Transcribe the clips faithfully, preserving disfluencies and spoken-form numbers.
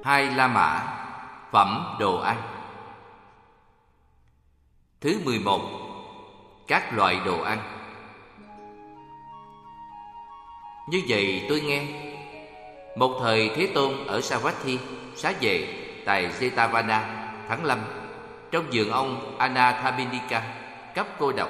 Hai La Mã, phẩm đồ ăn. Thứ mười một. Các loại đồ ăn. Như vậy tôi nghe, một thời Thế Tôn ở Savatthi xá về tại Jetavana, Thắng Lâm, trong vườn ông Anathapindika cấp cô độc: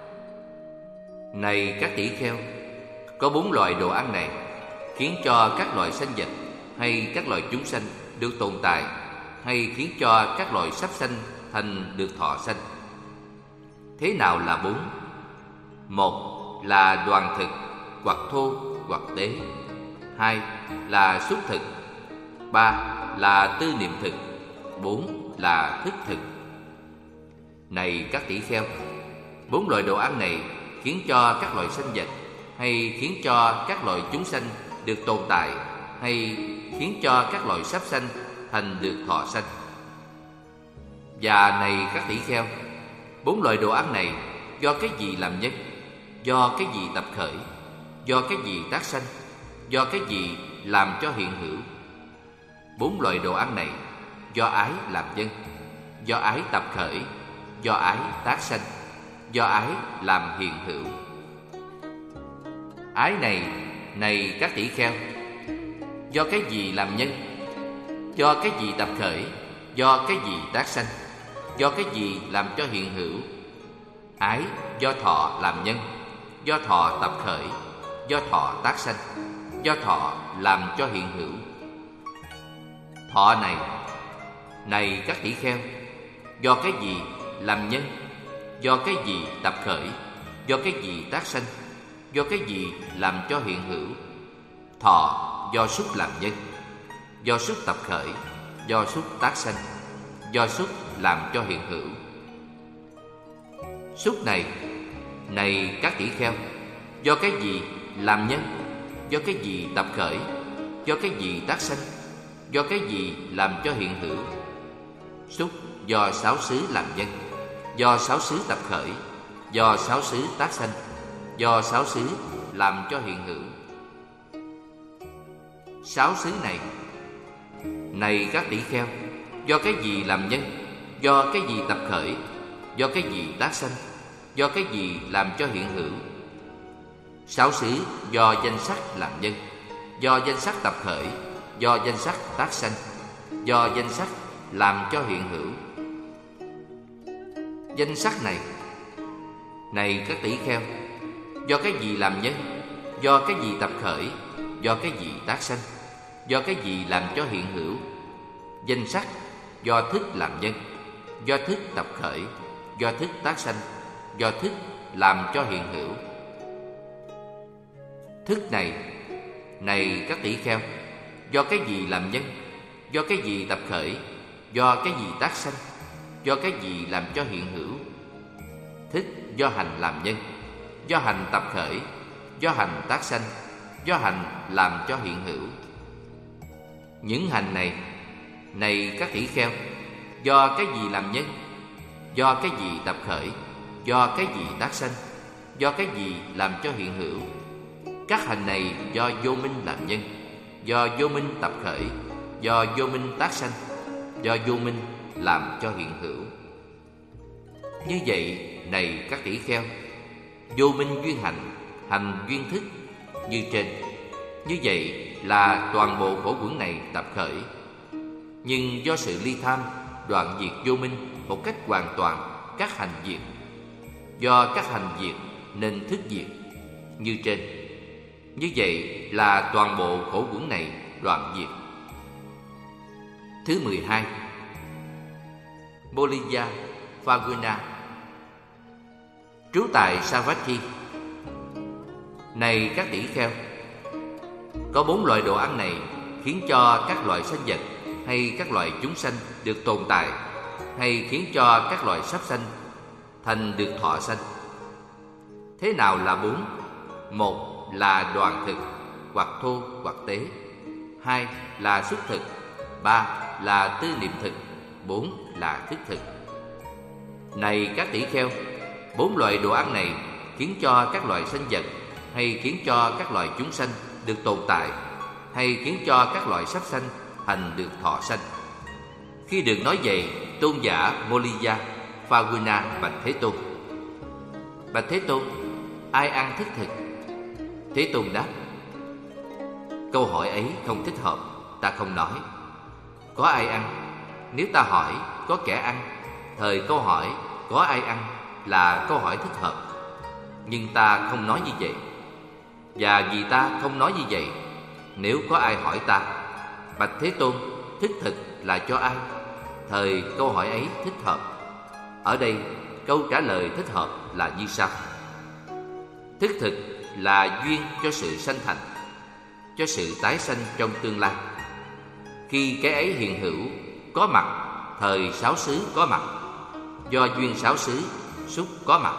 này các tỷ kheo, có bốn loại đồ ăn này khiến cho các loại sanh vật hay các loại chúng sanh được tồn tại, hay khiến cho các loại sắp sanh thành được thọ sanh. Thế nào là bốn? Một là đoàn thực, hoặc thô hoặc tế. Hai là xúc thực. Ba là tư niệm thực. Bốn là thức thực. Này các tỷ kheo, bốn loại đồ ăn này khiến cho các loại sanh vật hay khiến cho các loại chúng sanh được tồn tại, hay khiến cho các loại sắp sanh thành được thọ sanh. Và này các tỷ kheo, bốn loại đồ ăn này do cái gì làm nhân? Do cái gì tập khởi? Do cái gì tác sanh? Do cái gì làm cho hiện hữu? Bốn loại đồ ăn này do ái làm nhân, do ái tập khởi, do ái tác sanh, do ái làm hiện hữu. Ái này, này các tỷ kheo, do cái gì làm nhân? Do cái gì tập khởi? Do cái gì tác sanh? Do cái gì làm cho hiện hữu? Ái do thọ làm nhân, do thọ tập khởi, do thọ tác sanh, do thọ làm cho hiện hữu. Thọ này, này các tỷ kheo, do cái gì làm nhân? Do cái gì tập khởi? Do cái gì tác sanh? Do cái gì làm cho hiện hữu? Thọ do xúc làm nhân, do xúc tập khởi, do xúc tác sanh, do xúc làm cho hiện hữu. Xúc này, này các tỷ kheo, do cái gì làm nhân? Do cái gì tập khởi? Do cái gì tác sanh? Do cái gì làm cho hiện hữu? Xúc do sáu xứ làm nhân, do sáu xứ tập khởi, do sáu xứ tác sanh, do sáu xứ làm cho hiện hữu. Sáu xứ này, này các tỷ kheo, do cái gì làm nhân? Do cái gì tập khởi? Do cái gì tác sanh? Do cái gì làm cho hiện hữu? Sáu xứ do danh sắc làm nhân, do danh sắc tập khởi, do danh sắc tác sanh, do danh sắc làm cho hiện hữu. Danh sắc này, này các tỷ kheo, do cái gì làm nhân? Do cái gì tập khởi? Do cái gì tác sanh? Do cái gì làm cho hiện hữu? Danh sắc do thức làm nhân, do thức tập khởi, do thức tác sanh, do thức làm cho hiện hữu. Thức này, này các tỷ kheo, do cái gì làm nhân? Do cái gì tập khởi? Do cái gì tác sanh? Do cái gì làm cho hiện hữu? Thức do hành làm nhân, do hành tập khởi, do hành tác sanh, do hành làm cho hiện hữu. Những hành này, này các tỷ kheo, do cái gì làm nhân? Do cái gì tập khởi? Do cái gì tác sanh? Do cái gì làm cho hiện hữu? Các hành này do vô minh làm nhân, do vô minh tập khởi, do vô minh tác sanh, do vô minh làm cho hiện hữu. Như vậy, này các tỷ kheo, vô minh duyên hành, hành duyên thức như trên. Như vậy là toàn bộ khổ uẩn này tập khởi. Nhưng do sự ly tham, đoạn diệt vô minh một cách hoàn toàn các hành diệt. Do các hành diệt nên thức diệt như trên. Như vậy là toàn bộ khổ uẩn này đoạn diệt. Thứ mười hai. Bolija Phaguna, trú tại Savatthi. Này các tỷ kheo, có bốn loại đồ ăn này khiến cho các loại sanh vật hay các loại chúng sanh được tồn tại, hay khiến cho các loại sắp sanh thành được thọ sanh. Thế nào là bốn? Một là đoàn thực, hoặc thô hoặc tế. Hai là xúc thực. Ba là tư niệm thực. Bốn là thức thực. Này các tỷ kheo, bốn loại đồ ăn này khiến cho các loại sanh vật hay khiến cho các loại chúng sanh được tồn tại, hay khiến cho các loại sắp sanh thành được thọ sanh. Khi được nói vậy, tôn giả Moliya Phaguna bạch Thế Tôn: Bạch Thế Tôn, ai ăn thức thực? Thế Tôn đáp: Câu hỏi ấy không thích hợp, ta không nói. Có ai ăn? Nếu ta hỏi có kẻ ăn, thời câu hỏi có ai ăn là câu hỏi thích hợp. Nhưng ta không nói như vậy. Và vì ta không nói như vậy, nếu có ai hỏi ta: Bạch Thế Tôn, thức thực là cho ai? Thời câu hỏi ấy thích hợp. Ở đây câu trả lời thích hợp là như sau: Thức thực là duyên cho sự sanh thành, cho sự tái sanh trong tương lai. Khi cái ấy hiện hữu, có mặt, thời sáu xứ có mặt. Do duyên sáu xứ, xúc có mặt.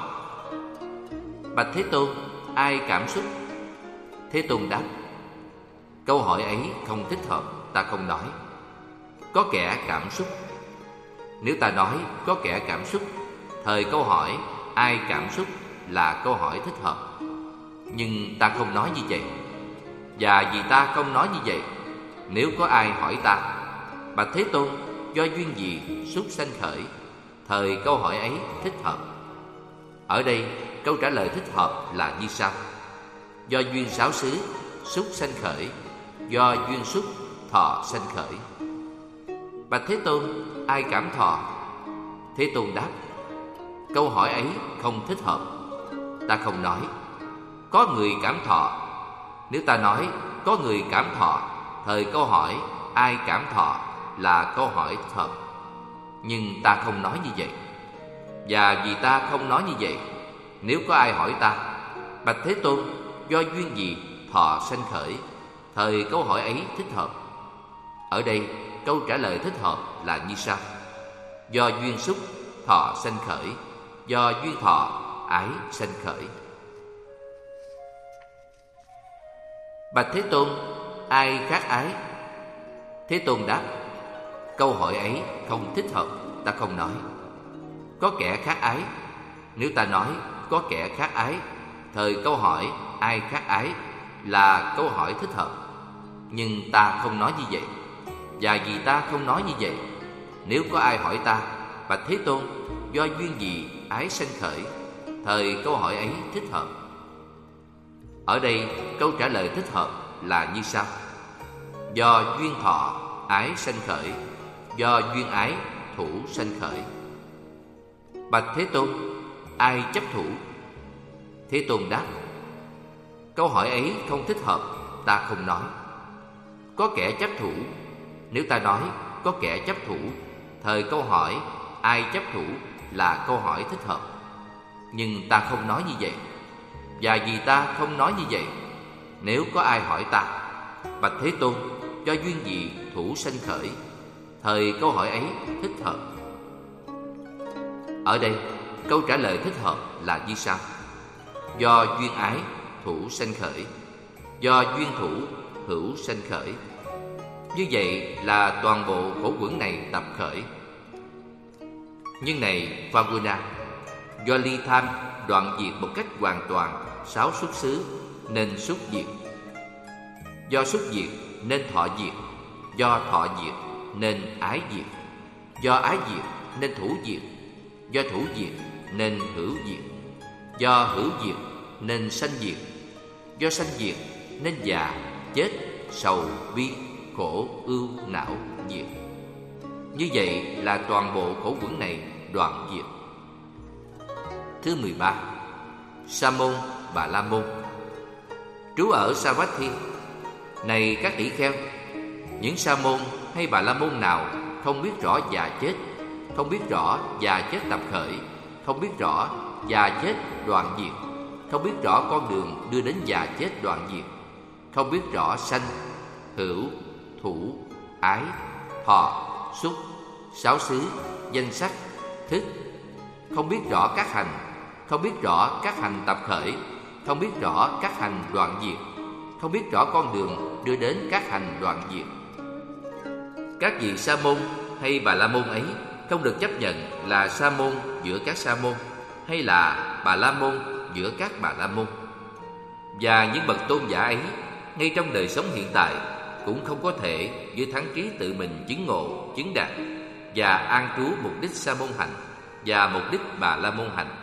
Bạch Thế Tôn, ai cảm xúc? Thế Tôn đáp: Câu hỏi ấy không thích hợp, ta không nói. Có kẻ cảm xúc. Nếu ta nói có kẻ cảm xúc, thời câu hỏi ai cảm xúc là câu hỏi thích hợp. Nhưng ta không nói như vậy. Và vì ta không nói như vậy, nếu có ai hỏi ta: Bạch Thế Tôn, do duyên gì xúc sanh khởi? Thời câu hỏi ấy thích hợp. Ở đây câu trả lời thích hợp là như sau: Do duyên sáu xứ, xúc sanh khởi. Do duyên xúc, thọ sanh khởi. Bạch Thế Tôn, ai cảm thọ? Thế Tôn đáp: Câu hỏi ấy không thích hợp, ta không nói. Có người cảm thọ. Nếu ta nói có người cảm thọ, thời câu hỏi ai cảm thọ là câu hỏi thích hợp. Nhưng ta không nói như vậy. Và vì ta không nói như vậy, nếu có ai hỏi ta: Bạch Thế Tôn, do duyên gì thọ sanh khởi? Thời câu hỏi ấy thích hợp. Ở đây câu trả lời thích hợp là như sau: Do duyên xúc, thọ sanh khởi. Do duyên thọ, ái sanh khởi. Bạch Thế Tôn, ai khát ái? Thế Tôn đáp: Câu hỏi ấy không thích hợp, ta không nói. Có kẻ khát ái. Nếu ta nói có kẻ khát ái, thời câu hỏi ai khát ái là câu hỏi thích hợp. Nhưng ta không nói như vậy. Và vì ta không nói như vậy, nếu có ai hỏi ta: Bạch Thế Tôn, do duyên gì ái sanh khởi? Thời câu hỏi ấy thích hợp. Ở đây câu trả lời thích hợp là như sau: Do duyên thọ, ái sanh khởi. Do duyên ái, thủ sanh khởi. Bạch Thế Tôn, ai chấp thủ? Thế Tôn đáp: Câu hỏi ấy không thích hợp, ta không nói. Có kẻ chấp thủ. Nếu ta nói có kẻ chấp thủ, thời câu hỏi ai chấp thủ là câu hỏi thích hợp. Nhưng ta không nói như vậy. Và vì ta không nói như vậy, nếu có ai hỏi ta: Bạch Thế Tôn, do duyên gì thủ sanh khởi? Thời câu hỏi ấy thích hợp. Ở đây câu trả lời thích hợp là như sau: Do duyên ái, thủ sanh khởi. Do duyên thủ, hữu sanh khởi. Như vậy là toàn bộ khổ quẩn này tập khởi. Nhưng này Phaguna, do ly tham đoạn diệt một cách hoàn toàn sáu xuất xứ nên xúc diệt. Do xúc diệt nên thọ diệt. Do thọ diệt nên ái diệt. Do ái diệt nên thủ diệt. Do thủ diệt nên hữu diệt. Do hữu diệt nên sanh diệt. Do sanh diệt nên già, chết, sầu, bi, khổ, ưu, não, diệt. Như vậy là toàn bộ khổ quẩn này đoạn diệt. Thứ mười ba. Sa môn Bà La Môn trú ở Savatthi. Này các tỷ kheo, những sa môn hay Bà La Môn nào không biết rõ già chết, không biết rõ già chết tập khởi, không biết rõ già chết đoạn diệt, không biết rõ con đường đưa đến già chết đoạn diệt, không biết rõ sanh, hữu, thủ, ái, thọ, xúc, sáu xứ, danh sắc, thức, không biết rõ các hành, không biết rõ các hành tập khởi, không biết rõ các hành đoạn diệt, không biết rõ con đường đưa đến các hành đoạn diệt. Các vị sa môn hay Bà La Môn ấy không được chấp nhận là sa môn giữa các sa môn, hay là Bà La Môn giữa các Bà La Môn. Và những bậc tôn giả ấy, ngay trong đời sống hiện tại, cũng không có thể với thắng trí tự mình chứng ngộ, chứng đạt và an trú mục đích sa môn hạnh và mục đích Bà La Môn hạnh.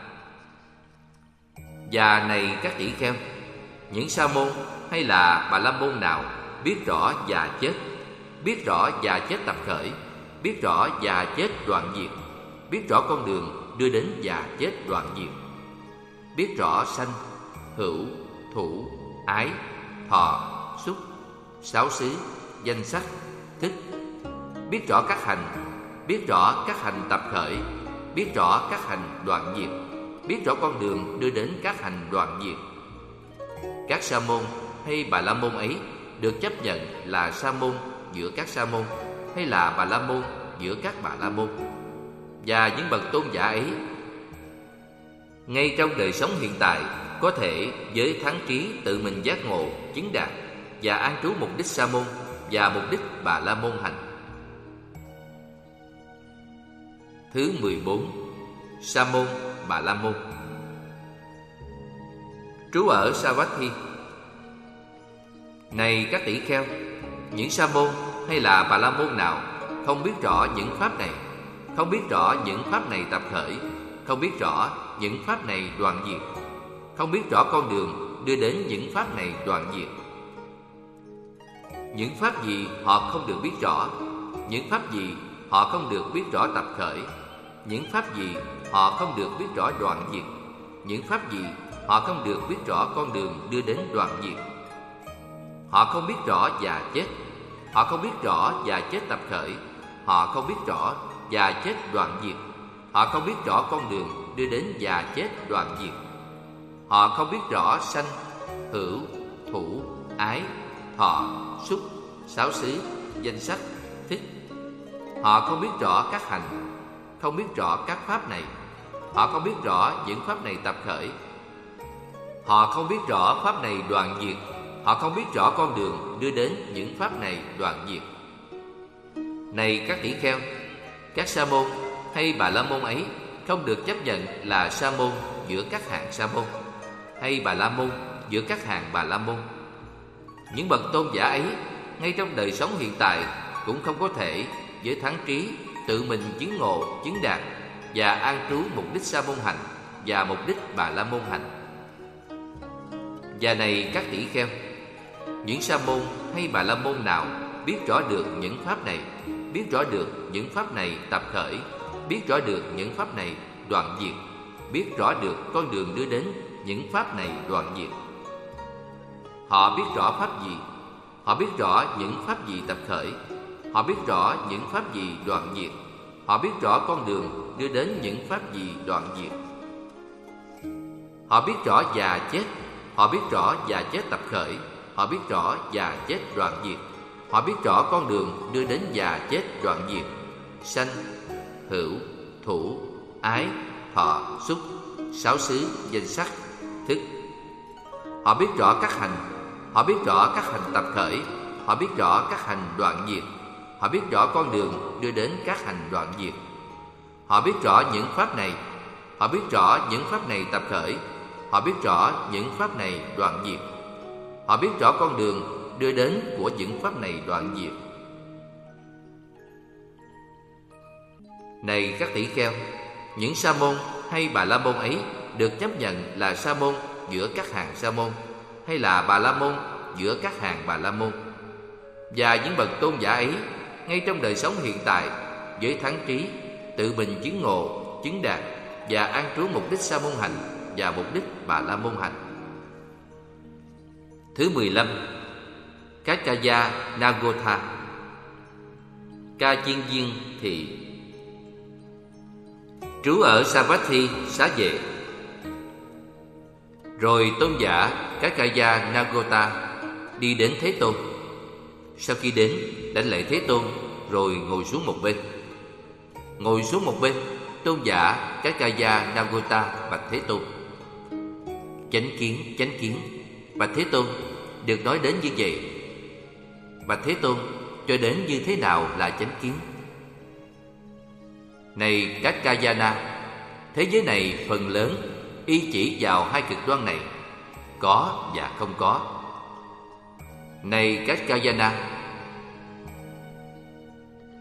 Và này các tỷ kheo, những sa môn hay là Bà La Môn nào biết rõ già chết, biết rõ già chết tập khởi, biết rõ già chết đoạn diệt, biết rõ con đường đưa đến già chết đoạn diệt, biết rõ sanh, hữu, thủ, ái, thọ, xúc, sáu xứ, danh sắc, thức, biết rõ các hành, biết rõ các hành tập khởi, biết rõ các hành đoạn diệt, biết rõ con đường đưa đến các hành đoạn diệt. Các sa môn hay Bà La Môn ấy được chấp nhận là sa môn giữa các sa môn hay là Bà La Môn giữa các Bà La Môn. Và những bậc tôn giả ấy ngay trong đời sống hiện tại có thể với thắng trí tự mình giác ngộ, chứng đạt và an trú mục đích sa môn và mục đích Bà La Môn hạnh. Thứ mười bốn. Sa môn Bà La Môn. Trú ở Savatthi. Này các tỷ kheo, những sa môn hay là Bà La Môn nào không biết rõ những pháp này, không biết rõ những pháp này tập khởi, không biết rõ những pháp này đoạn diệt, không biết rõ con đường đưa đến những pháp này đoạn diệt. Những pháp gì họ không được biết rõ, những pháp gì họ không được biết rõ tập khởi, những pháp gì họ không được biết rõ đoạn diệt, những pháp gì họ không được biết rõ con đường đưa đến đoạn diệt. Họ không biết rõ già chết, họ không biết rõ già chết tập khởi, họ không biết rõ già chết đoạn diệt, họ không biết rõ con đường đưa đến già chết đoạn diệt. Họ không biết rõ sanh, hữu, thủ, ái, thọ, xúc, sáu xứ, danh sắc, thức. Họ không biết rõ các hành, không biết rõ các pháp này. Họ không biết rõ những pháp này tập khởi. Họ không biết rõ pháp này đoạn diệt. Họ không biết rõ con đường đưa đến những pháp này đoạn diệt. Này các tỷ kheo, các sa môn hay Bà La Môn ấy không được chấp nhận là sa môn giữa các hạng sa môn hay Bà La Môn giữa các hàng Bà La Môn. Những bậc tôn giả ấy ngay trong đời sống hiện tại cũng không có thể với thắng trí tự mình chứng ngộ, chứng đạt và an trú mục đích sa môn hạnh và mục đích Bà La Môn hạnh. Và này các tỷ kheo, những sa môn hay Bà La Môn nào biết rõ được những pháp này, biết rõ được những pháp này tập khởi, biết rõ được những pháp này đoạn diệt, biết rõ được con đường đưa đến những pháp này đoạn diệt. Họ biết rõ pháp gì, họ biết rõ những pháp gì tập khởi, họ biết rõ những pháp gì đoạn diệt, họ biết rõ con đường đưa đến những pháp gì đoạn diệt. Họ biết rõ già chết, họ biết rõ già chết tập khởi, họ biết rõ già chết đoạn diệt, họ biết rõ con đường đưa đến già chết đoạn diệt, sanh, hữu, thủ, ái, thọ, xúc, sáu xứ, danh sắc, thức. Họ biết rõ các hành, họ biết rõ các hành tập khởi, họ biết rõ các hành đoạn diệt, họ biết rõ con đường đưa đến các hành đoạn diệt. Họ biết rõ những pháp này, họ biết rõ những pháp này tập khởi, họ biết rõ những pháp này đoạn diệt, họ biết rõ con đường đưa đến của những pháp này đoạn diệt. Này các tỷ kheo, những sa môn hay Bà La Môn ấy được chấp nhận là sa môn giữa các hàng sa môn hay là Bà La Môn giữa các hàng Bà La Môn. Và những bậc tôn giả ấy ngay trong đời sống hiện tại với thắng trí tự mình chứng ngộ, chứng đạt và an trú mục đích sa môn hạnh và mục đích Bà La Môn hạnh. Thứ mười lăm. Kakaya Nagotha. Ca Chiên Viên Thị. Trú ở Savatthi xá vệ. Rồi tôn giả Kakaya Nagotha đi đến Thế Tôn. Sau khi đến, đảnh lễ Thế Tôn rồi ngồi xuống một bên. Ngồi xuống một bên, tôn giả Kakaya Nagotha bạch Thế Tôn: Chánh kiến, chánh kiến. Bạch Thế Tôn, được nói đến như vậy. Bạch Thế Tôn, cho đến như thế nào là chánh kiến? Này Kakayana, thế giới này phần lớn y chỉ vào hai cực đoan này, có và không có. Này Kakayana,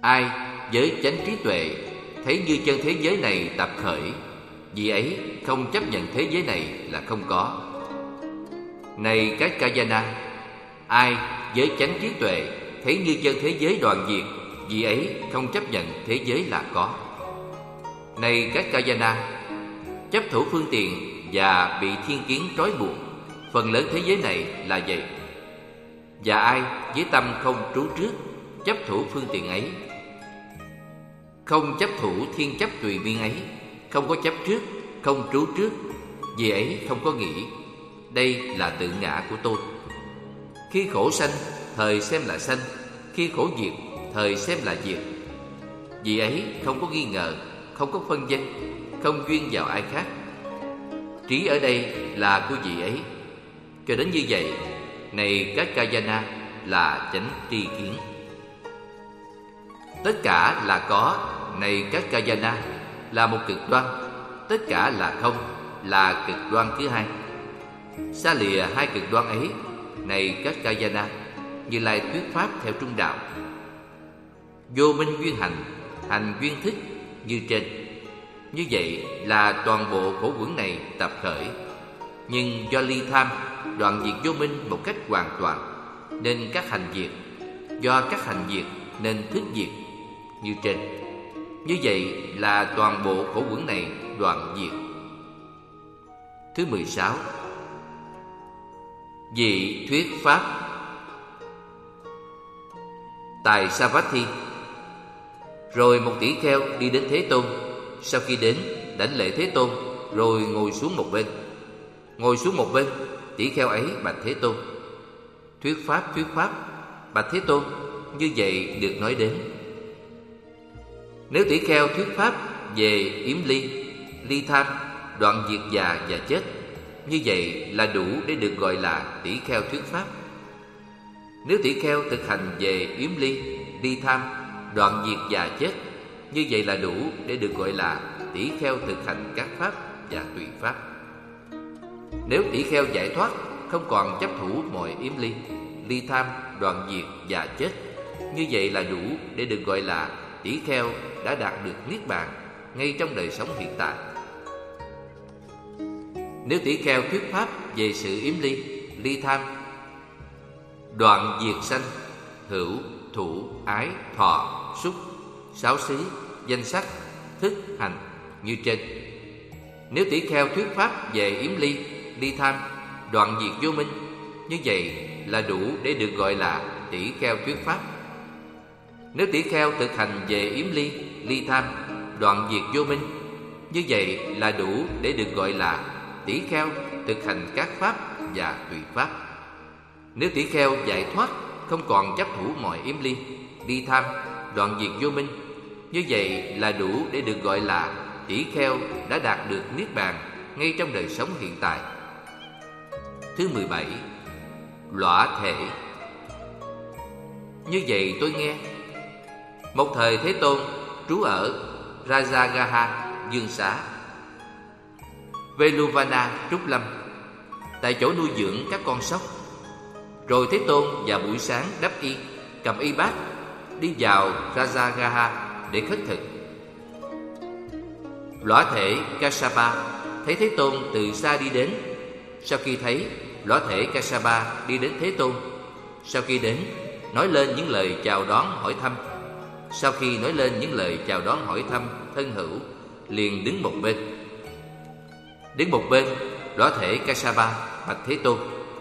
Ai với chánh trí tuệ thấy như chân thế giới này tập khởi, vì ấy không chấp nhận thế giới này là không có. Này các Kayana, ai với chánh trí tuệ thấy như chân thế giới đoạn diệt, vì ấy không chấp nhận thế giới là có. Này các Kayana, chấp thủ phương tiện và bị thiên kiến trói buộc, phần lớn thế giới này là vậy. Và ai với tâm không trú trước chấp thủ phương tiện ấy, không chấp thủ thiên chấp tùy biên ấy, không có chấp trước, không trú trước, vì ấy không có nghĩ đây là tự ngã của tôi. Khi khổ sanh, thời xem là sanh; khi khổ diệt, thời xem là diệt. Vì ấy không có nghi ngờ, không có phân vân, không duyên vào ai khác. Trí ở đây là của vị ấy. Cho đến như vậy, này các Kayana, là chánh tri kiến. Tất cả là có, này các Kayana, là một cực đoan. Tất cả là không, là cực đoan thứ hai. Xa lìa hai cực đoan ấy, này các Kayana, Như Lai thuyết pháp theo trung đạo. Vô minh duyên hành, hành duyên thức như trên. Như vậy là toàn bộ khổ uẩn này tập khởi, nhưng do ly tham đoạn diệt vô minh một cách hoàn toàn, nên các hành diệt. Do các hành diệt nên thức diệt như trên. Như vậy là toàn bộ khổ uẩn này đoạn diệt. Thứ mười sáu. Vị thuyết pháp. Tại Savatthi, rồi một tỷ kheo đi đến Thế Tôn. Sau khi đến, đảnh lễ Thế Tôn, rồi ngồi xuống một bên. Ngồi xuống một bên, tỷ kheo ấy bạch Thế Tôn: Thuyết pháp, thuyết pháp. Bạch Thế Tôn, như vậy được nói đến. Nếu tỷ kheo thuyết pháp về yếm ly, ly tham, đoạn diệt già và chết, như vậy là đủ để được gọi là tỷ kheo thuyết pháp. Nếu tỷ kheo thực hành về yếm ly, ly tham, đoạn diệt già chết, như vậy là đủ để được gọi là tỷ kheo thực hành các pháp và tùy pháp. Nếu tỷ kheo giải thoát, không còn chấp thủ mọi yếm ly, ly tham, đoạn diệt và chết, như vậy là đủ để được gọi là tỷ kheo đã đạt được niết bàn ngay trong đời sống hiện tại. Nếu tỷ kheo thuyết pháp về sự yếm ly, ly tham, đoạn diệt sanh, hữu, thủ, ái, thọ, xúc, sáu xứ, danh sắc, thức, hành như trên. Nếu tỷ kheo thuyết pháp về yếm ly, ly tham, đoạn diệt vô minh, như vậy là đủ để được gọi là tỷ kheo thuyết pháp. Nếu tỷ kheo thực hành về yếm ly, ly tham, đoạn diệt vô minh, như vậy là đủ để được gọi là tỷ kheo thực hành các pháp và tùy pháp. Nếu tỷ kheo giải thoát, không còn chấp thủ mọi yếm ly, ly tham, đoạn diệt vô minh, như vậy là đủ để được gọi là tỷ kheo đã đạt được niết bàn ngay trong đời sống hiện tại. Thứ mười bảy. Lõa thể. Như vậy tôi nghe, một thời Thế Tôn trú ở Rajagaha Dương Xá, Veluvana Trúc Lâm, tại chỗ nuôi dưỡng các con sóc. Rồi Thế Tôn vào buổi sáng đắp y, cầm y bát, đi vào Rajagaha để khất thực. Lõa thể Kassapa thấy Thế Tôn từ xa đi đến. Sau khi thấy, lõa thể Kassapa đi đến Thế Tôn. Sau khi đến, nói lên những lời chào đón hỏi thăm. Sau khi nói lên những lời chào đón hỏi thăm thân hữu, liền đứng một bên. Đứng một bên, lõa thể Kassapa bạch Thế Tôn: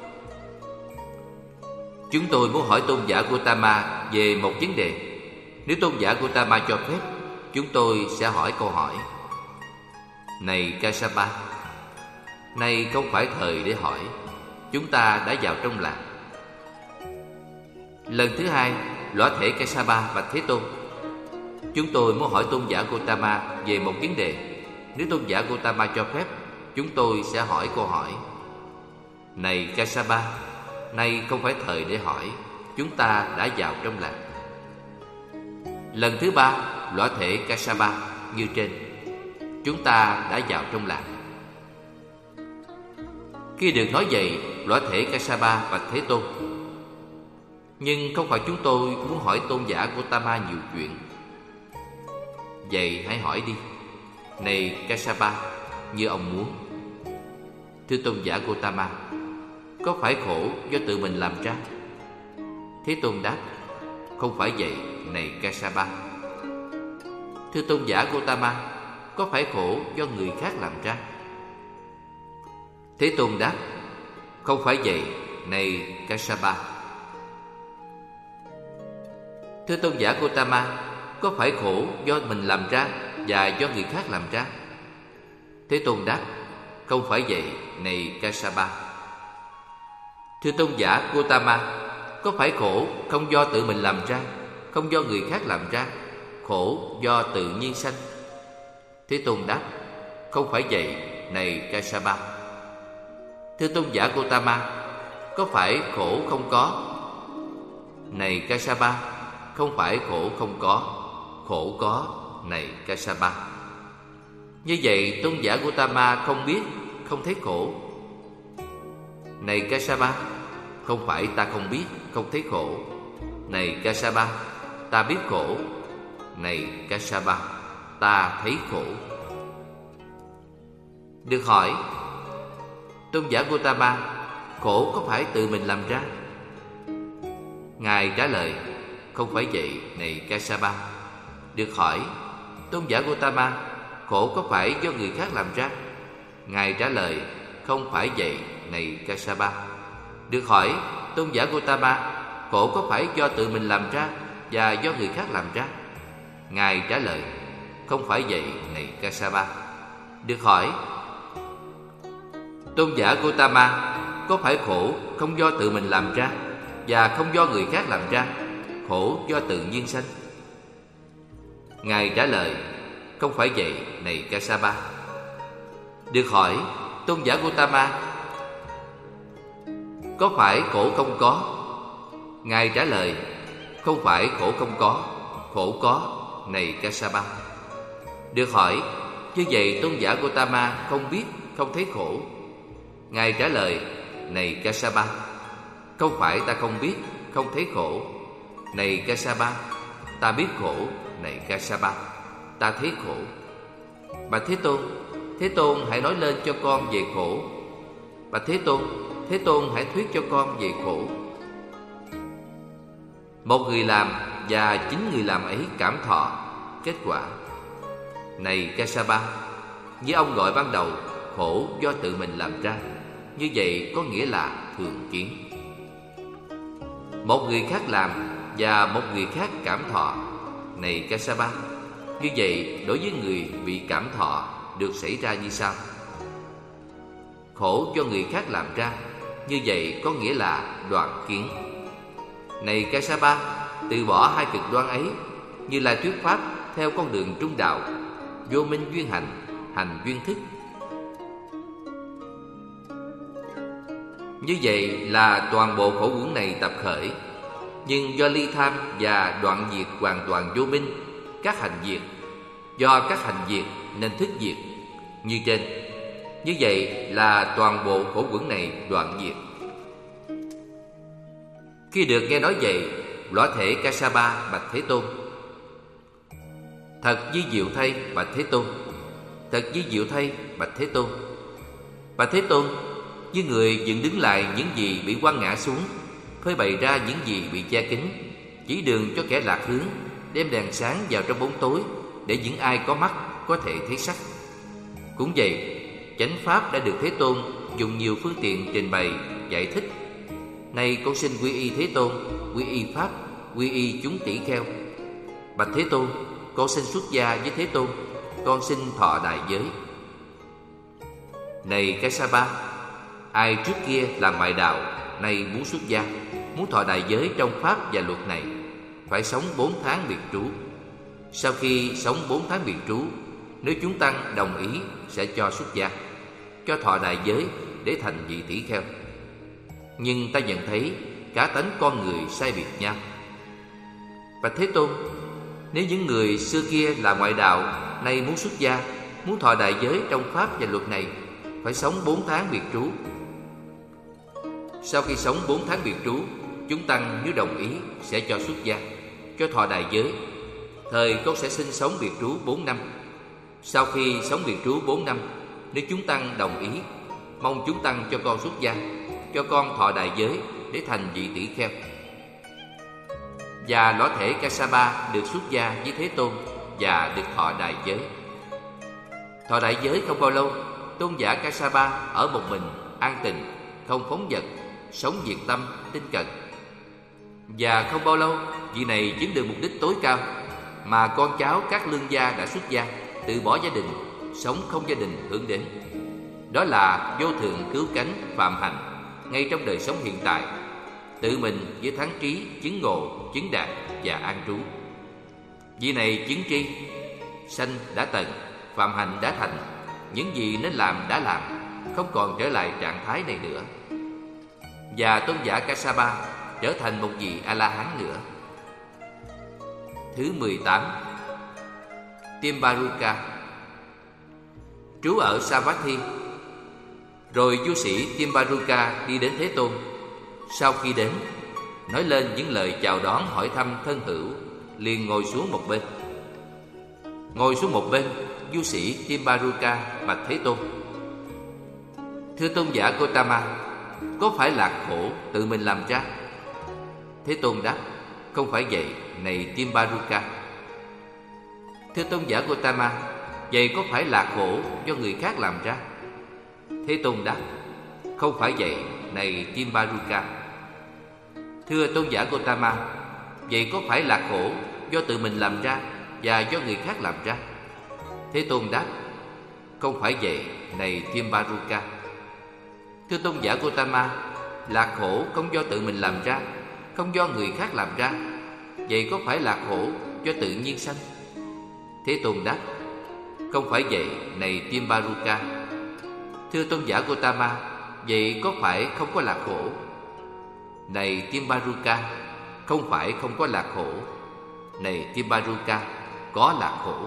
Chúng tôi muốn hỏi tôn giả Gotama về một vấn đề. Nếu tôn giả Gotama cho phép, chúng tôi sẽ hỏi câu hỏi. Này Kassapa, nay không phải thời để hỏi, chúng ta đã vào trong làng. Lần thứ hai, lõa thể Kassapa bạch Thế Tôn: Chúng tôi muốn hỏi tôn giả Gotama về một vấn đề. Nếu tôn giả Gotama cho phép, chúng tôi sẽ hỏi câu hỏi. Này Kassapa, nay không phải thời để hỏi, chúng ta đã vào trong làng. Lần thứ ba, lõa thể Kassapa như trên: Chúng ta đã vào trong làng. Khi được nói vậy, lõa thể Kassapa bạch Thế Tôn: Nhưng không phải chúng tôi muốn hỏi tôn giả Gotama nhiều chuyện. Vậy hãy hỏi đi, này Kassapa, như ông muốn. Thưa tôn giả Gotama, có phải khổ do tự mình làm ra? Thế Tôn đáp, không phải vậy, này Kassapa. Thưa tôn giả Gotama, có phải khổ do người khác làm ra? Thế Tôn đáp, không phải vậy, này Kassapa. Thưa tôn giả Gotama, có phải khổ do mình làm ra và do người khác làm ra? Thế Tôn đáp, không phải vậy, này Kassapa. Thưa tôn giả Gotama, có phải khổ không do tự mình làm ra, không do người khác làm ra, khổ do tự nhiên sanh? Thế Tôn đáp, không phải vậy, này Kassapa. Thưa tôn giả Gotama, có phải khổ không có? Này Kassapa, không phải khổ không có, khổ có, này Kassapa. Như vậy tôn giả Gotama không biết, không thấy khổ. Này Kassapa, không phải ta không biết, không thấy khổ. Này Kassapa, ta biết khổ. Này Kassapa, ta thấy khổ. Được hỏi, tôn giả Gotama, khổ có phải tự mình làm ra? Ngài trả lời, không phải vậy, này Kassapa. Được hỏi, tôn giả Gotama, khổ có phải do người khác làm ra? Ngài trả lời, không phải vậy, này Kassapa. Được hỏi, tôn giả Gotama, khổ có phải do tự mình làm ra và do người khác làm ra? Ngài trả lời, không phải vậy, này Kassapa. Được hỏi, tôn giả Gotama, có phải khổ không do tự mình làm ra và không do người khác làm ra, khổ do tự nhiên sanh? Ngài trả lời, không phải vậy, này Kassapa. Được hỏi, tôn giả Gotama, có phải khổ không có? Ngài trả lời, không phải khổ không có, khổ có, này Kassapa. Được hỏi, như vậy tôn giả Gotama không biết, không thấy khổ? Ngài trả lời, này Kassapa, không phải ta không biết, không thấy khổ. Này Kassapa, ta biết khổ. Này Kassapa, ta thấy khổ. Bạch Thế Tôn, Thế Tôn hãy nói lên cho con về khổ. Bạch Thế Tôn, Thế Tôn hãy thuyết cho con về khổ. Một người làm và chính người làm ấy cảm thọ. Kết quả, này Kassapa, như ông gọi ban đầu, khổ do tự mình làm ra, như vậy có nghĩa là thường kiến. Một người khác làm và một người khác cảm thọ. Này Kassapa, như vậy đối với người bị cảm thọ được xảy ra như sau: khổ do người khác làm ra, như vậy có nghĩa là đoạn kiến. Này Kassapa, từ bỏ hai cực đoan ấy, như là thuyết pháp theo con đường trung đạo, vô minh duyên hành, hành duyên thức. Như vậy là toàn bộ khổ uẩn này tập khởi, nhưng do ly tham và đoạn diệt hoàn toàn vô minh, các hành diệt, do các hành diệt nên thức diệt như trên. Như vậy là toàn bộ khổ uẩn này đoạn diệt. Khi được nghe nói vậy, lõa thể Kassapa bạch Thế Tôn: thật vi diệu thay bạch Thế Tôn, thật vi diệu thay bạch Thế Tôn. Bạch Thế Tôn, như người dựng đứng lại những gì bị quăng ngã xuống, phơi bày ra những gì bị che kín, chỉ đường cho kẻ lạc hướng, đem đèn sáng vào trong bóng tối, để những ai có mắt có thể thấy sắc. Cũng vậy, chánh pháp đã được Thế Tôn dùng nhiều phương tiện trình bày, giải thích. Nay con xin quy y Thế Tôn, quy y pháp, quy y chúng tỷ kheo. Bạch Thế Tôn, con xin xuất gia với Thế Tôn, con xin thọ đại giới. Này Kassapa, ai trước kia làm ngoại đạo, nay muốn xuất gia, muốn thọ đại giới trong pháp và luật này, phải sống bốn tháng biệt trú. Sau khi sống bốn tháng biệt trú, nếu chúng tăng đồng ý, sẽ cho xuất gia, cho thọ đại giới để thành vị tỷ kheo. Nhưng ta nhận thấy cả tánh con người sai biệt nhau. Bạch Thế Tôn, nếu những người xưa kia là ngoại đạo, nay muốn xuất gia, muốn thọ đại giới trong pháp và luật này, phải sống bốn tháng biệt trú. Sau khi sống bốn tháng biệt trú, chúng tăng nếu đồng ý sẽ cho xuất gia, cho thọ đại giới. Thời con sẽ sinh sống biệt trú bốn năm. Sau khi sống biệt trú bốn năm, nếu chúng tăng đồng ý, mong chúng tăng cho con xuất gia, cho con thọ đại giới để thành vị tỷ kheo. Và lõa thể Kassapa được xuất gia với Thế Tôn và được thọ đại giới. Thọ đại giới không bao lâu, tôn giả Kassapa ở một mình, an tịnh, không phóng dật, sống diệt tâm, tinh cần. Và không bao lâu, vị này chứng được mục đích tối cao mà con cháu các lương gia đã xuất gia, từ bỏ gia đình, sống không gia đình hướng đến. Đó là vô thượng cứu cánh phạm hạnh ngay trong đời sống hiện tại, tự mình với thắng trí, chứng ngộ, chứng đạt và an trú. Vị này chứng tri, sanh đã tận, phạm hạnh đã thành, những gì nên làm đã làm, không còn trở lại trạng thái này nữa. Và tôn giả Kassapa trở thành một vị A-la-hán nữa. Thứ mười tám, Timbaruka. Trú ở Savatthi. Rồi vua sĩ Timbaruka đi đến Thế Tôn. Sau khi đến, nói lên những lời chào đón hỏi thăm thân hữu, liền ngồi xuống một bên. Ngồi xuống một bên, vua sĩ Timbaruka bạch Thế Tôn: Thưa tôn giả Gotama, có phải lạc khổ tự mình làm ra? Thế Tôn đáp: Không phải vậy, này Timbaruka. Thưa tôn giả Gotama, vậy có phải lạc khổ do người khác làm ra? Thế Tôn đáp: Không phải vậy, này Timbaruka. Thưa tôn giả Gotama, vậy có phải lạc khổ do tự mình làm ra và do người khác làm ra? Thế Tôn đáp: Không phải vậy, này Timbaruka. Thưa tôn giả Gotama, lạc khổ không do tự mình làm ra, không do người khác làm ra, vậy có phải lạc khổ do tự nhiên sanh? Thế Tôn đáp: Không phải vậy, này Timbaruka. Thưa tôn giả Gotama, vậy có phải không có lạc khổ? Này Timbaruka, không phải không có lạc khổ. Này Timbaruka, có lạc khổ.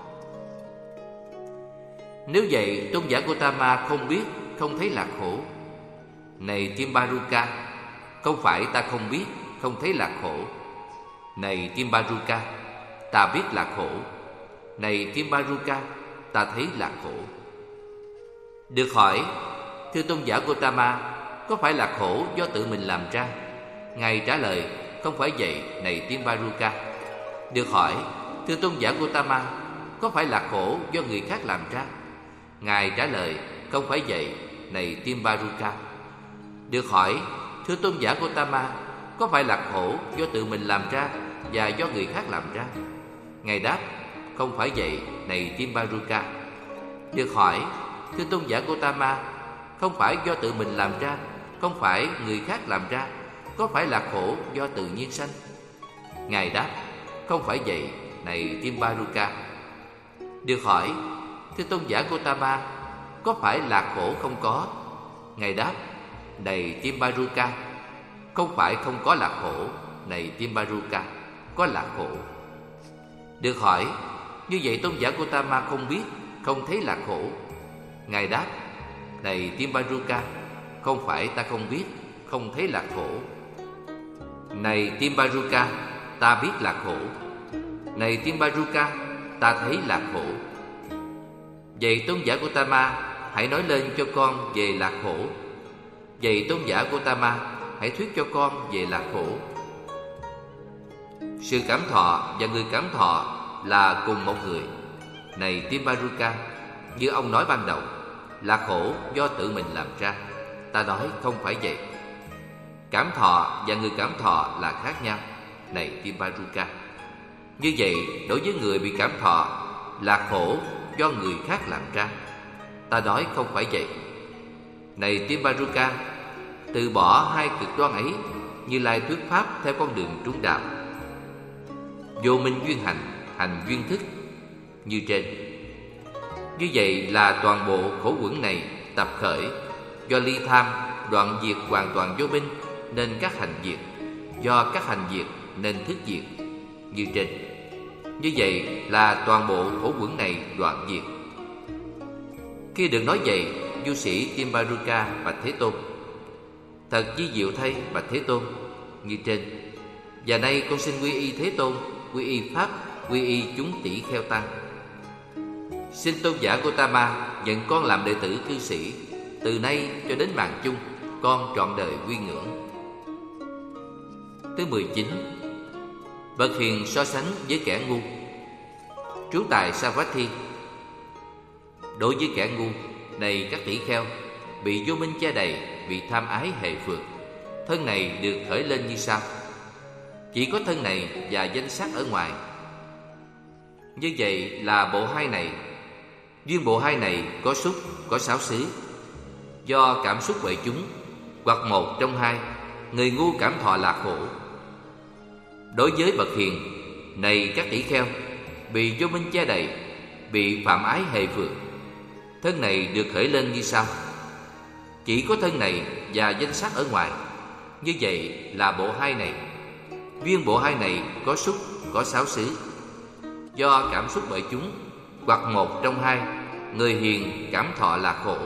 Nếu vậy, tôn giả Gotama không biết, không thấy lạc khổ. Này Timbaruka, không phải ta không biết, không thấy lạc khổ. Này Timbaruka, ta biết lạc khổ. Này Timbaruka, ta thấy lạc khổ. Được hỏi: Thưa tôn giả Gotama, có phải lạc khổ do tự mình làm ra? Ngài trả lời: Không phải vậy, này Timbaruka. Được hỏi: Thưa tôn giả Gotama, có phải lạc khổ do người khác làm ra? Ngài trả lời: Không phải vậy, này Timbaruka. Được hỏi: Thưa tôn giả Gotama, có phải lạc khổ do tự mình làm ra và do người khác làm ra? Ngài đáp: Không phải vậy, này Timbaruka. Được hỏi: Thưa tôn giả Gotama, không phải do tự mình làm ra, không phải người khác làm ra, có phải lạc khổ do tự nhiên sanh? Ngài đáp: Không phải vậy, này Timbaruka. Được hỏi: Thưa tôn giả Gotama, có phải lạc khổ không có? Ngài đáp: Này Timbaruka, không phải không có lạc khổ. Này Timbaruka, có lạc khổ. Được hỏi: Như vậy tôn giả Gotama không biết, không thấy lạc khổ. Ngài đáp: Này Timbaruka, không phải ta không biết, không thấy lạc khổ. Này Timbaruka, ta biết lạc khổ. Này Timbaruka, ta thấy lạc khổ. Vậy tôn giả Gotama, hãy nói lên cho con về lạc khổ. Vậy tôn giả Gotama, hãy thuyết cho con về lạc khổ. Sự cảm thọ và người cảm thọ là cùng một người. Này Timbaruka, như ông nói ban đầu, lạc khổ do tự mình làm ra. Ta nói không phải vậy. Cảm thọ và người cảm thọ là khác nhau. Này Timbaruka, như vậy đối với người bị cảm thọ, lạc khổ do người khác làm ra. Ta nói không phải vậy. Này Timbaruka, từ bỏ hai cực đoan ấy, Như Lai thuyết pháp theo con đường trung đạo. Vô minh duyên hành, hành duyên thức như trên. Như vậy là toàn bộ khổ quẩn này tập khởi do ly tham, đoạn diệt hoàn toàn vô minh, nên các hành diệt. Do các hành diệt nên thức diệt như trên. Như vậy là toàn bộ khổ quẩn này đoạn diệt. Khi được nói vậy, vua sĩ Timbaruka bạch Thế Tôn: Thật vi diệu thay bạch Thế Tôn, như trên. Và nay con xin quy y Thế Tôn, quy y Pháp, quy y chúng tỷ kheo tăng. Xin tôn giả Gotama nhận con làm đệ tử cư sĩ, từ nay cho đến mạng chung, con trọn đời quy ngưỡng. Thứ mười chín. Bậc hiền so sánh với kẻ ngu. Trú tại Savatthi. Đối với kẻ ngu, này các tỷ kheo, bị vô minh che đầy, bị tham ái hệ phượt, thân này được khởi lên như sau. Chỉ có thân này và danh sắc ở ngoài. Như vậy là bộ hai này. Duyên bộ hai này có xúc, có sáu xứ. Do cảm xúc bởi chúng, hoặc một trong hai, người ngu cảm thọ lạc khổ. Đối với bậc hiền, này các tỷ kheo, bị vô minh che đầy, bị phạm ái hệ phượt, thân này được khởi lên như sau. Chỉ có thân này và danh sắc ở ngoài. Như vậy là bộ hai này. Duyên bộ hai này có xúc, có sáu xứ. Do cảm xúc bởi chúng, hoặc một trong hai, người hiền cảm thọ lạc khổ.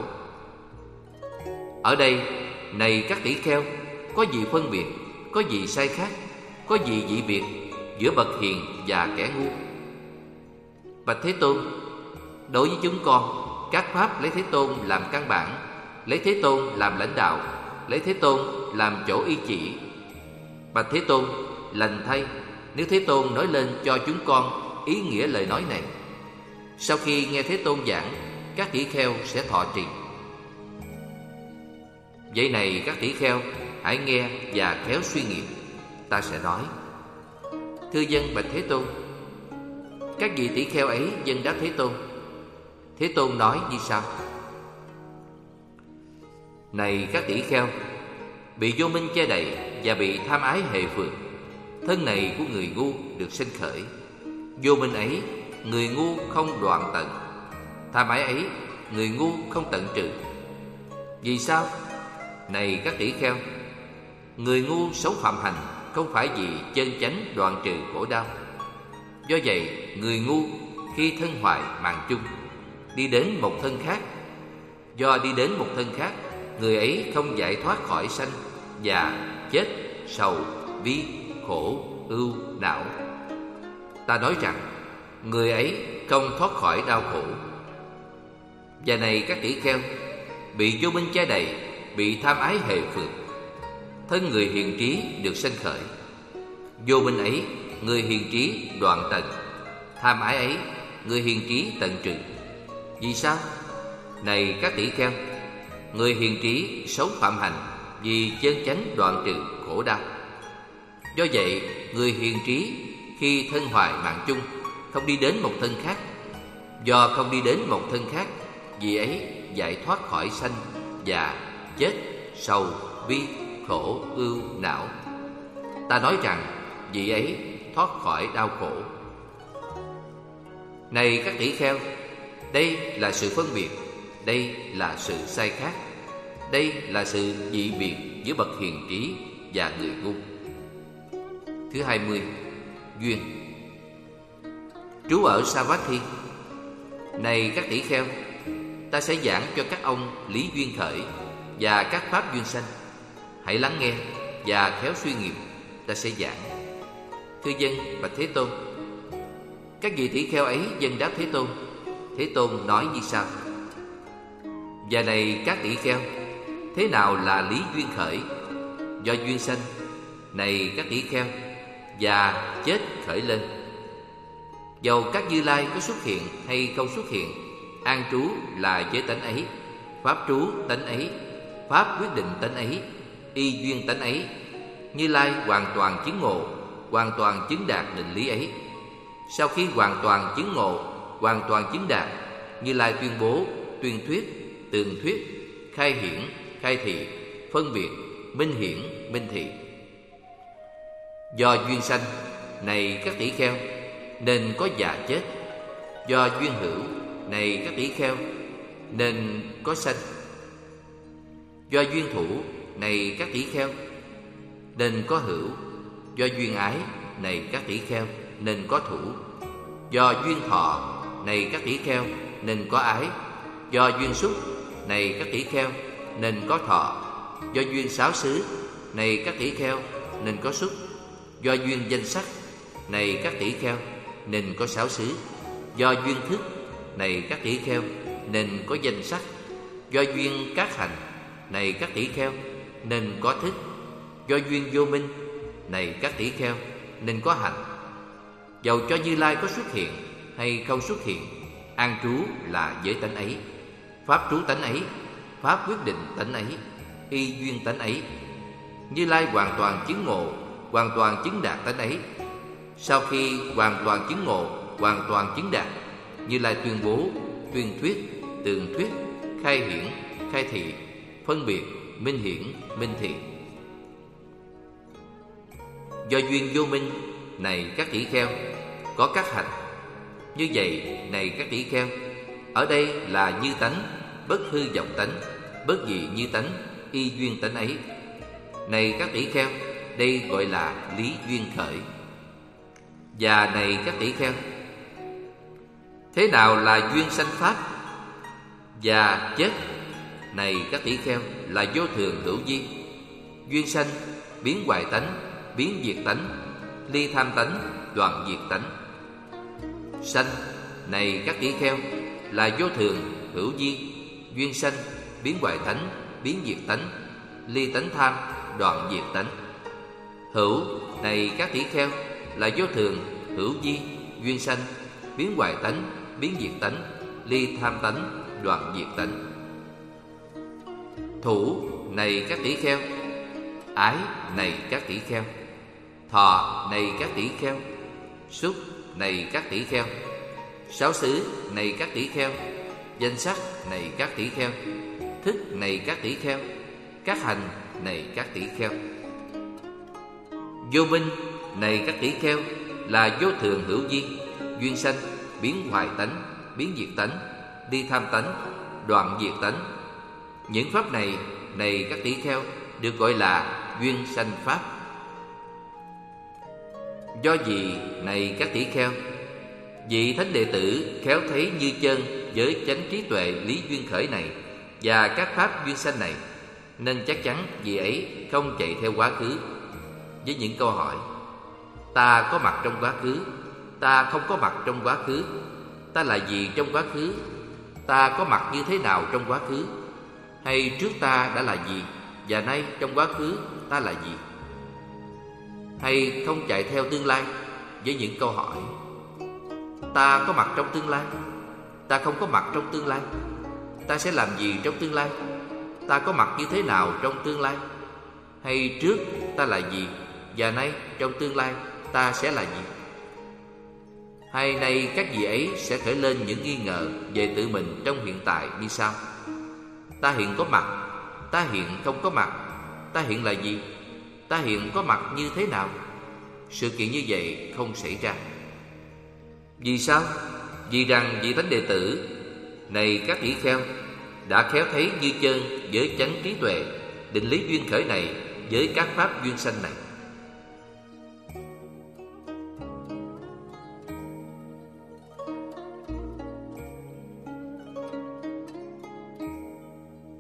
Ở đây, này các tỷ kheo, có gì phân biệt, có gì sai khác, có gì dị biệt giữa bậc hiền và kẻ ngu? Bạch Thế Tôn, đối với chúng con, các pháp lấy Thế Tôn làm căn bản, lấy Thế Tôn làm lãnh đạo, lấy Thế Tôn làm chỗ y chỉ. Bạch Thế Tôn, lành thay nếu Thế Tôn nói lên cho chúng con ý nghĩa lời nói này. Sau khi nghe Thế Tôn giảng, các tỷ kheo sẽ thọ trì. Vậy này các tỷ kheo, hãy nghe và khéo suy nghiệm. Ta sẽ nói. Thưa dân bạch Thế Tôn. Các vị tỷ kheo ấy dân đáp Thế Tôn. Thế Tôn nói như sau. Này các tỷ kheo, bị vô minh che đậy và bị tham ái hệ phượt, thân này của người ngu được sinh khởi. Vô minh ấy, người ngu không đoạn tận. Tham ái ấy, người ngu không tận trừ. Vì sao? Này các tỷ kheo, người ngu xấu phạm hành không phải vì chân chánh đoạn trừ khổ đau. Do vậy, người ngu khi thân hoại mạng chung, đi đến một thân khác. Do đi đến một thân khác, người ấy không giải thoát khỏi sanh, già, chết, sầu, bi, khổ, ưu, não. Ta nói rằng, người ấy không thoát khỏi đau khổ. Và này các tỷ kheo, bị vô minh che đầy, bị tham ái hệ phượt, thân người hiền trí được sanh khởi. Vô minh ấy, người hiền trí đoạn tận. Tham ái ấy, người hiền trí tận trừ. Vì sao? Này các tỷ kheo, người hiền trí xấu phạm hành vì chân chánh đoạn trừ khổ đau. Do vậy, người hiền trí khi thân hoại mạng chung, không đi đến một thân khác. Do không đi đến một thân khác, vì ấy giải thoát khỏi sanh, già, chết, sầu, bi, khổ, ưu, não. Ta nói rằng, vị ấy thoát khỏi đau khổ. Này các tỷ kheo, đây là sự phân biệt, đây là sự sai khác, đây là sự dị biệt giữa bậc hiền trí và người ngu. Thứ hai mươi. Duyên. Trú ở Savatthi. Này các tỷ kheo, ta sẽ giảng cho các ông lý duyên khởi và các pháp duyên sanh. Hãy lắng nghe và khéo suy nghiệm. Ta sẽ giảng. Thưa dân bạch Thế Tôn. Các vị tỷ kheo ấy dân đáp Thế Tôn. Thế Tôn nói như sau. Và này các tỷ kheo, thế nào là lý duyên khởi? Do duyên sanh. Này các tỷ kheo, già chết khởi lên. Dầu các Như Lai có xuất hiện hay không xuất hiện, an trú là giới tánh ấy, pháp trú tánh ấy, pháp quyết định tánh ấy, y duyên tánh ấy. Như Lai hoàn toàn chứng ngộ, hoàn toàn chứng đạt định lý ấy. Sau khi hoàn toàn chứng ngộ, hoàn toàn chứng đạt, Như Lai tuyên bố, tuyên thuyết, tường thuyết, khai hiển, khai thị, phân biệt, minh hiển, minh thị. Do duyên sanh, này các tỷ kheo, nên có già chết. Do duyên hữu, này các tỷ kheo, nên có sanh. Do duyên thủ, này các tỷ kheo, nên có hữu. Do duyên ái, này các tỷ kheo, nên có thủ. Do duyên thọ, này các tỷ kheo, nên có ái. Do duyên xúc, này các tỷ kheo, nên có thọ. Do duyên sáu xứ, này các tỷ kheo, nên có xuất. Do duyên danh sắc, này các tỷ kheo, nên có sáu xứ. Do duyên thức, này các tỷ kheo, nên có danh sắc. Do duyên các hành, này các tỷ kheo, nên có thức. Do duyên vô minh, này các tỷ kheo, nên có hành. Dầu cho Như Lai có xuất hiện hay không xuất hiện, an trú là giới tánh ấy, pháp trú tánh ấy, pháp quyết định tánh ấy, y duyên tánh ấy. Như Lai hoàn toàn chứng ngộ, hoàn toàn chứng đạt tánh ấy. Sau khi hoàn toàn chứng ngộ, hoàn toàn chứng đạt, Như Lai tuyên bố, tuyên thuyết, tường thuyết, khai hiển, khai thị, phân biệt, minh hiển, minh thị. Do duyên vô minh, này các tỷ kheo, có các hành. Như vậy, này các tỷ kheo, ở đây là như tánh, bất hư vọng tánh, bất dị như tánh, y duyên tánh ấy. Này các tỷ kheo, đây gọi là lý duyên khởi. Và này các tỷ kheo, thế nào là duyên sanh pháp? Và chết, này các tỷ kheo, là vô thường hữu vi. Duyên sanh, biến hoại tánh, biến diệt tánh, ly tham tánh, đoạn diệt tánh. Sanh, này các tỷ kheo, là vô thường hữu vi. Duyên sanh, biến hoại tánh, biến diệt tánh, ly tánh tham, đoạn diệt tánh. Hữu, này các tỷ kheo, là vô thường hữu vi. Duyên sanh, biến hoại tánh, biến diệt tánh, ly tham tánh, đoạn diệt tánh. Thủ, này các tỷ kheo, ái, này các tỷ kheo, thọ, này các tỷ kheo, xúc, này các tỷ kheo, sáu xứ, này các tỷ kheo, danh sắc, này các tỷ kheo, thức, này các tỷ kheo, các hành, này các tỷ kheo. Vô minh, này các tỷ kheo, là vô thường hữu vi. Duyên sanh, biến hoại tánh, biến diệt tánh, ly tham tánh, đoạn diệt tánh. Những pháp này, này các tỷ kheo, được gọi là duyên sanh pháp. Do gì, này các tỷ kheo, vị thánh đệ tử khéo thấy như chân với chánh trí tuệ lý duyên khởi này và các pháp duyên sanh này, nên chắc chắn vị ấy không chạy theo quá khứ với những câu hỏi: ta có mặt trong quá khứ, ta không có mặt trong quá khứ, ta là gì trong quá khứ, ta có mặt như thế nào trong quá khứ, hay trước ta đã là gì và nay trong quá khứ ta là gì. Hay không chạy theo tương lai với những câu hỏi: ta có mặt trong tương lai, ta không có mặt trong tương lai, ta sẽ làm gì trong tương lai, ta có mặt như thế nào trong tương lai, hay trước ta là gì và nay trong tương lai ta sẽ là gì. Hay nay các vị ấy sẽ khởi lên những nghi ngờ về tự mình trong hiện tại như sau: ta hiện có mặt, ta hiện không có mặt, ta hiện là gì, ta hiện có mặt như thế nào. Sự kiện như vậy không xảy ra. Vì sao? Vì rằng vị thánh đệ tử này các tỷ kheo đã khéo thấy như chân với chánh trí tuệ định lý duyên khởi này với các pháp duyên sanh này.